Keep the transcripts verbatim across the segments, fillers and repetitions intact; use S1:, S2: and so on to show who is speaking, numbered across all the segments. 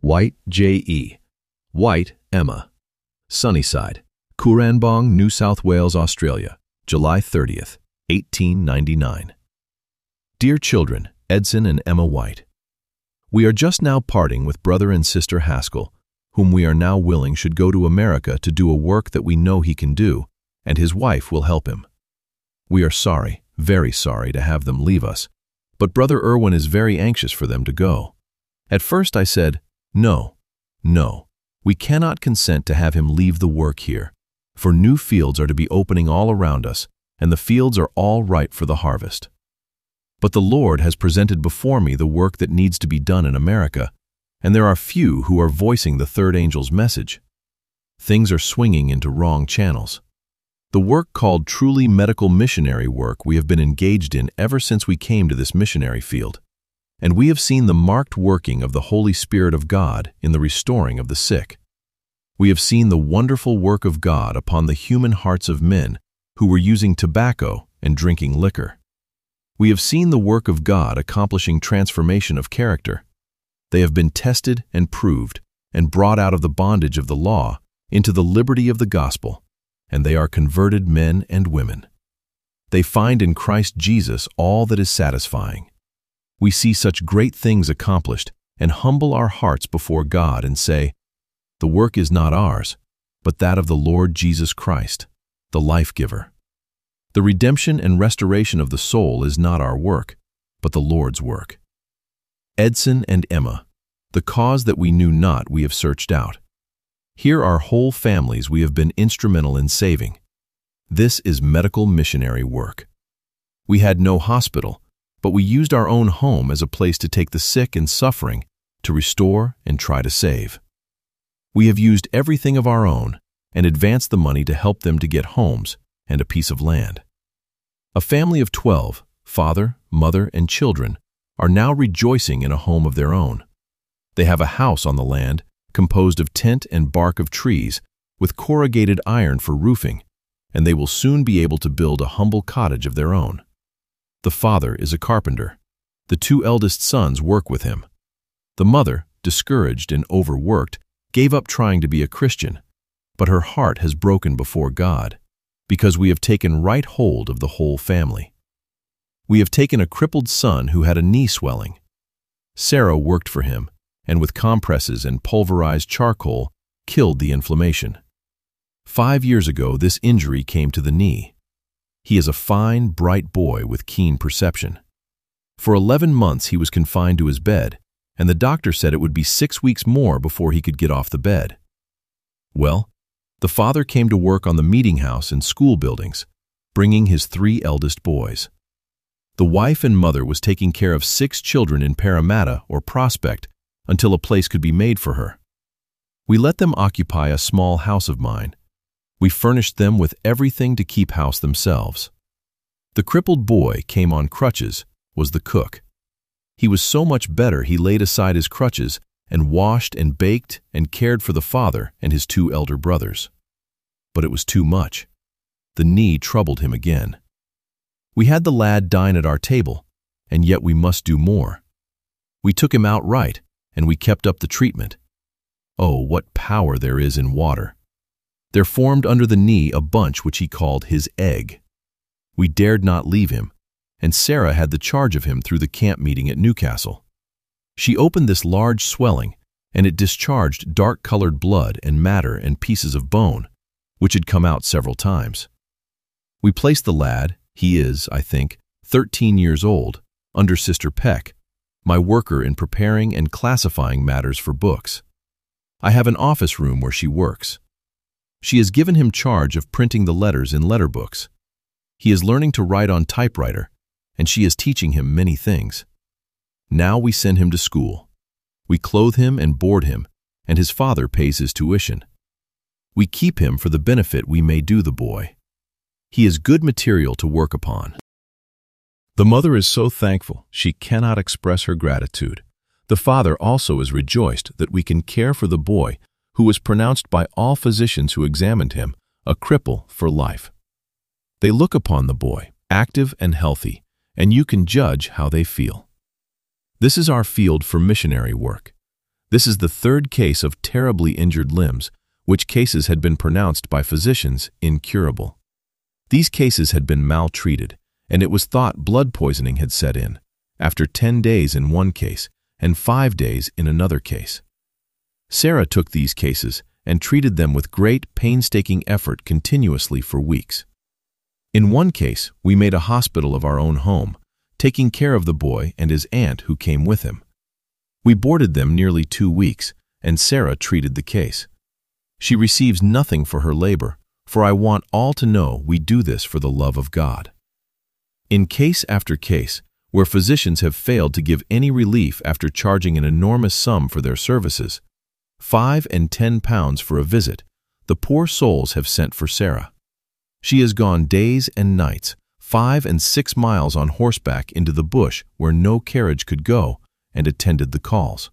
S1: White, J E White, Emma. Sunnyside, Cooranbong, New South Wales, Australia, July thirtieth, eighteen ninety-nine. Dear children, Edson and Emma White, we are just now parting with brother and sister Haskell, whom we are now willing should go to America to do a work that we know he can do, and his wife will help him. We are sorry, very sorry to have them leave us, but Brother Irwin is very anxious for them to go. At first I said, no, no, we cannot consent to have him leave the work here, for new fields are to be opening all around us, and the fields are all ripe for the harvest. But the Lord has presented before me the work that needs to be done in America, and there are few who are voicing the third angel's message. Things are swinging into wrong channels. The work called truly medical missionary work we have been engaged in ever since we came to this missionary field, and we have seen the marked working of the Holy Spirit of God in the restoring of the sick. We have seen the wonderful work of God upon the human hearts of men who were using tobacco and drinking liquor. We have seen the work of God accomplishing transformation of character. They have been tested and proved and brought out of the bondage of the law into the liberty of the gospel, and they are converted men and women. They find in Christ Jesus all that is satisfying. We see such great things accomplished and humble our hearts before God and say, the work is not ours, but that of the Lord Jesus Christ, the life-giver. The redemption and restoration of the soul is not our work, but the Lord's work. Edson and Emma, the cause that we knew not we have searched out. Here are whole families we have been instrumental in saving. This is medical missionary work. We had no hospital, but we used our own home as a place to take the sick and suffering, to restore and try to save. We have used everything of our own and advanced the money to help them to get homes and a piece of land. A family of twelve, father, mother, and children, are now rejoicing in a home of their own. They have a house on the land composed of tent and bark of trees with corrugated iron for roofing, and they will soon be able to build a humble cottage of their own. The father is a carpenter. The two eldest sons work with him. The mother, discouraged and overworked, gave up trying to be a Christian, but her heart has broken before God, because we have taken right hold of the whole family. We have taken a crippled son who had a knee swelling. Sarah worked for him, and with compresses and pulverized charcoal, killed the inflammation. Five years ago, this injury came to the knee. He is a fine, bright boy with keen perception. For eleven months he was confined to his bed, and the doctor said it would be six weeks more before he could get off the bed. Well, the father came to work on the meeting house and school buildings, bringing his three eldest boys. The wife and mother was taking care of six children in Parramatta or Prospect until a place could be made for her. We let them occupy a small house of mine. We furnished them with everything to keep house themselves. The crippled boy came on crutches, was the cook. He was so much better he laid aside his crutches and washed and baked and cared for the father and his two elder brothers. But it was too much. The knee troubled him again. We had the lad dine at our table, and yet we must do more. We took him outright, and we kept up the treatment. Oh, what power there is in water! There formed under the knee a bunch which he called his egg. We dared not leave him, and Sarah had the charge of him through the camp meeting at Newcastle. She opened this large swelling, and it discharged dark-colored blood and matter and pieces of bone, which had come out several times. We placed the lad, he is, I think, thirteen years old, under Sister Peck, my worker in preparing and classifying matters for books. I have an office room where she works. She has given him charge of printing the letters in letter books. He is learning to write on typewriter, and she is teaching him many things. Now we send him to school. We clothe him and board him, and his father pays his tuition. We keep him for the benefit we may do the boy. He is good material to work upon. The mother is so thankful she cannot express her gratitude. The father also is rejoiced that we can care for the boy who was pronounced by all physicians who examined him a cripple for life. They look upon the boy, active and healthy, and you can judge how they feel. This is our field for missionary work. This is the third case of terribly injured limbs, which cases had been pronounced by physicians incurable. These cases had been maltreated, and it was thought blood poisoning had set in, after ten days in one case and five days in another case. Sarah took these cases and treated them with great painstaking effort continuously for weeks. In one case, we made a hospital of our own home, taking care of the boy and his aunt who came with him. We boarded them nearly two weeks, and Sarah treated the case. She receives nothing for her labor, for I want all to know we do this for the love of God. In case after case, where physicians have failed to give any relief after charging an enormous sum for their services, five and ten pounds for a visit, the poor souls have sent for Sarah. She has gone days and nights, five and six miles on horseback into the bush where no carriage could go, and attended the calls.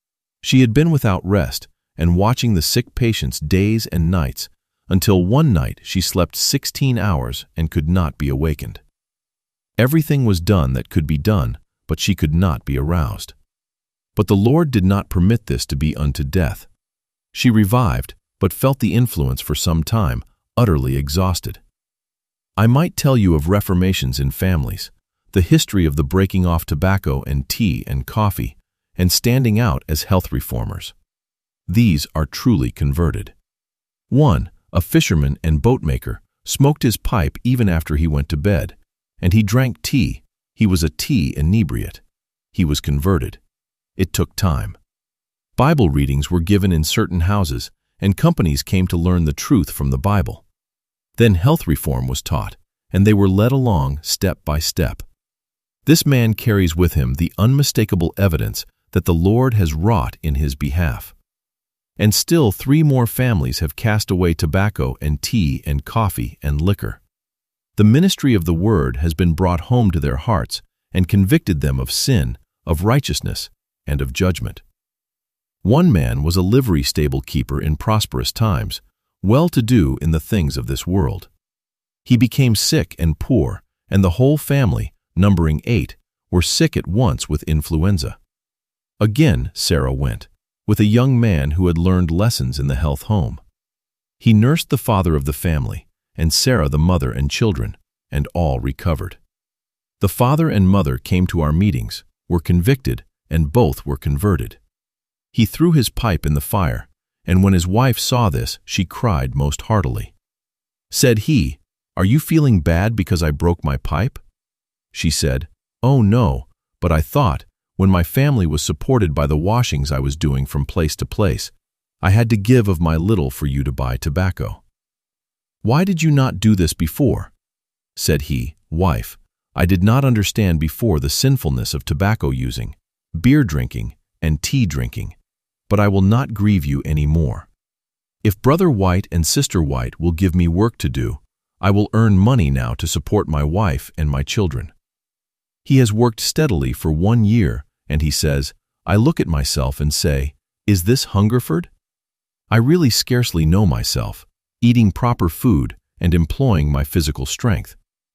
S1: She had been without rest and watching the sick patients days and nights, until one night she slept sixteen hours and could not be awakened. Everything was done that could be done, but she could not be aroused. But the Lord did not permit this to be unto death. She revived, but felt the influence for some time, utterly exhausted. I might tell you of reformations in families, the history of the breaking off tobacco and tea and coffee, and standing out as health reformers. These are truly converted. One, a fisherman and boatmaker, smoked his pipe even after he went to bed, and he drank tea. He was a tea inebriate. He was converted. It took time. Bible readings were given in certain houses, and companies came to learn the truth from the Bible. Then health reform was taught, and they were led along step by step. This man carries with him the unmistakable evidence that the Lord has wrought in his behalf. And still three more families have cast away tobacco and tea and coffee and liquor. The ministry of the Word has been brought home to their hearts and convicted them of sin, of righteousness, and of judgment. One man was a livery stable keeper in prosperous times, well-to-do in the things of this world. He became sick and poor, and the whole family, numbering eight, were sick at once with influenza. Again Sarah went, with a young man who had learned lessons in the health home. He nursed the father of the family, and Sarah the mother and children, and all recovered. The father and mother came to our meetings, were convicted, and both were converted. He threw his pipe in the fire, and when his wife saw this, she cried most heartily. Said he, "Are you feeling bad because I broke my pipe?" She said, "Oh no, but I thought, when my family was supported by the washings I was doing from place to place, I had to give of my little for you to buy tobacco." "Why did you not do this before?" Said he, "Wife, I did not understand before the sinfulness of tobacco using, beer drinking, and tea drinking, but I will not grieve you any more. If Brother White and Sister White will give me work to do, I will earn money now to support my wife and my children." He has worked steadily for one year, and he says, "I look at myself and say, is this Hungerford? I really scarcely know myself, eating proper food and employing my physical strength.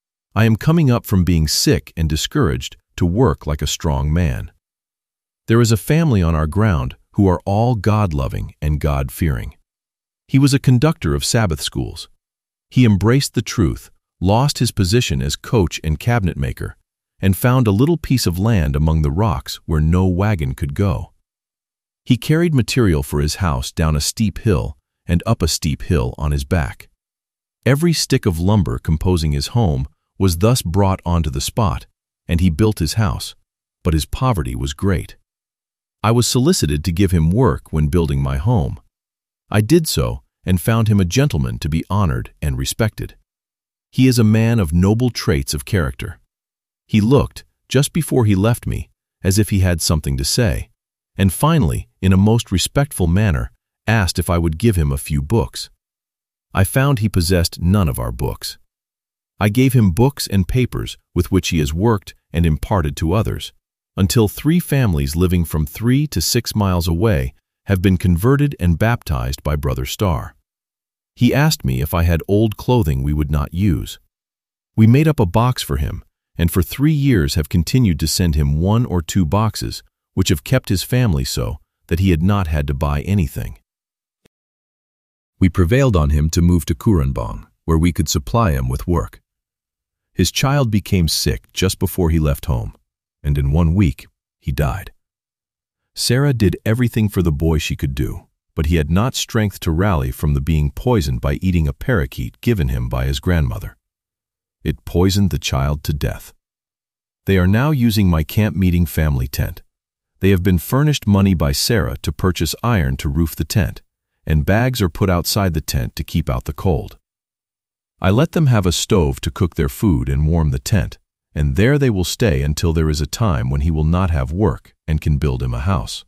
S1: I am coming up from being sick and discouraged to work like a strong man." There is a family on our ground who are all God-loving and God-fearing. He was a conductor of Sabbath schools. He embraced the truth, lost his position as coach and cabinet maker, and found a little piece of land among the rocks where no wagon could go. He carried material for his house down a steep hill and up a steep hill on his back. Every stick of lumber composing his home was thus brought onto the spot, and he built his house, but his poverty was great. I was solicited to give him work when building my home. I did so and found him a gentleman to be honored and respected. He is a man of noble traits of character. He looked, just before he left me, as if he had something to say, and finally, in a most respectful manner, asked if I would give him a few books. I found he possessed none of our books. I gave him books and papers with which he has worked and imparted to others, until three families living from three to six miles away have been converted and baptized by Brother Starr. He asked me if I had old clothing we would not use. We made up a box for him, and for three years have continued to send him one or two boxes, which have kept his family so, that he had not had to buy anything. We prevailed on him to move to Koorambong, where we could supply him with work. His child became sick just before he left home, and in one week, he died. Sarah did everything for the boy she could do, but he had not strength to rally from the being poisoned by eating a parakeet given him by his grandmother. It poisoned the child to death. They are now using my camp meeting family tent. They have been furnished money by Sarah to purchase iron to roof the tent, and bags are put outside the tent to keep out the cold. I let them have a stove to cook their food and warm the tent, and there they will stay until there is a time when he will not have work and can build him a house.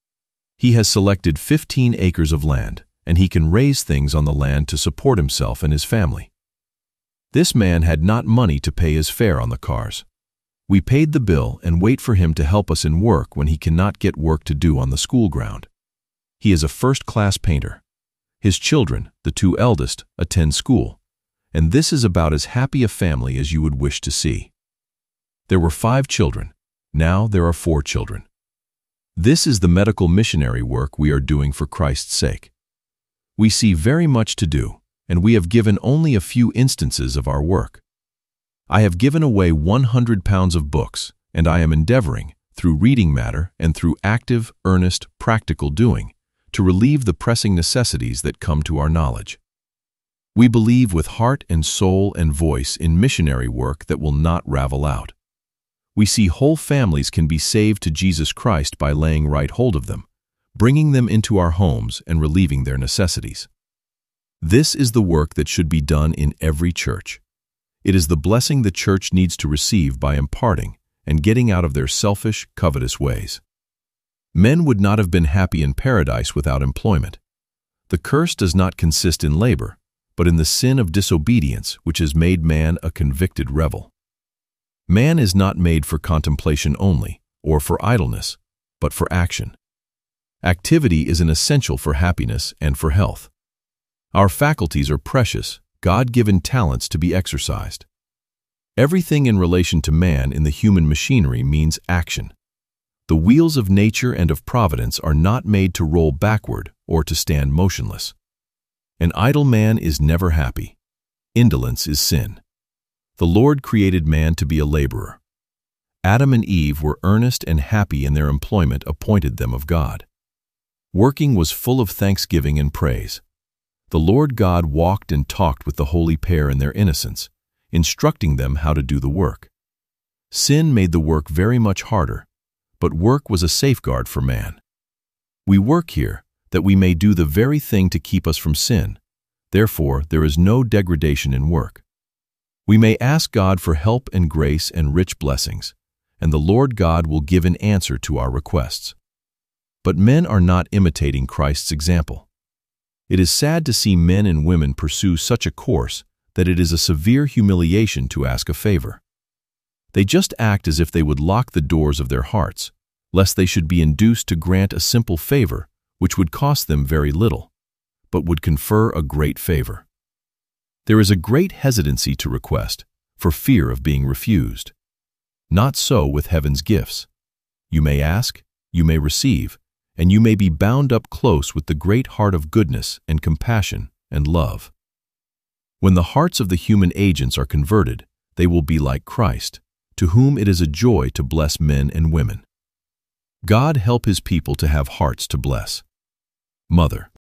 S1: He has selected fifteen acres of land, and he can raise things on the land to support himself and his family. This man had not money to pay his fare on the cars. We paid the bill and wait for him to help us in work when he cannot get work to do on the school ground. He is a first-class painter. His children, the two eldest, attend school, and this is about as happy a family as you would wish to see. There were five children. Now there are four children. This is the medical missionary work we are doing for Christ's sake. We see very much to do, and we have given only a few instances of our work. I have given away one hundred pounds of books, and I am endeavoring, through reading matter and through active, earnest, practical doing, to relieve the pressing necessities that come to our knowledge. We believe with heart and soul and voice in missionary work that will not ravel out. We see whole families can be saved to Jesus Christ by laying right hold of them, bringing them into our homes and relieving their necessities. This is the work that should be done in every church. It is the blessing the church needs to receive by imparting and getting out of their selfish, covetous ways. Men would not have been happy in paradise without employment. The curse does not consist in labor, but in the sin of disobedience which has made man a convicted rebel. Man is not made for contemplation only, or for idleness, but for action. Activity is an essential for happiness and for health. Our faculties are precious, God-given talents to be exercised. Everything in relation to man in the human machinery means action. The wheels of nature and of providence are not made to roll backward or to stand motionless. An idle man is never happy. Indolence is sin. The Lord created man to be a laborer. Adam and Eve were earnest and happy in their employment appointed them of God. Working was full of thanksgiving and praise. The Lord God walked and talked with the holy pair in their innocence, instructing them how to do the work. Sin made the work very much harder, but work was a safeguard for man. We work here that we may do the very thing to keep us from sin. Therefore, there is no degradation in work. We may ask God for help and grace and rich blessings, and the Lord God will give an answer to our requests. But men are not imitating Christ's example. It is sad to see men and women pursue such a course that it is a severe humiliation to ask a favor. They just act as if they would lock the doors of their hearts, lest they should be induced to grant a simple favor which would cost them very little, but would confer a great favor. There is a great hesitancy to request, for fear of being refused. Not so with heaven's gifts. You may ask, you may receive, and you may be bound up close with the great heart of goodness and compassion and love. When the hearts of the human agents are converted, they will be like Christ, to whom it is a joy to bless men and women. God help His people to have hearts to bless. Mother.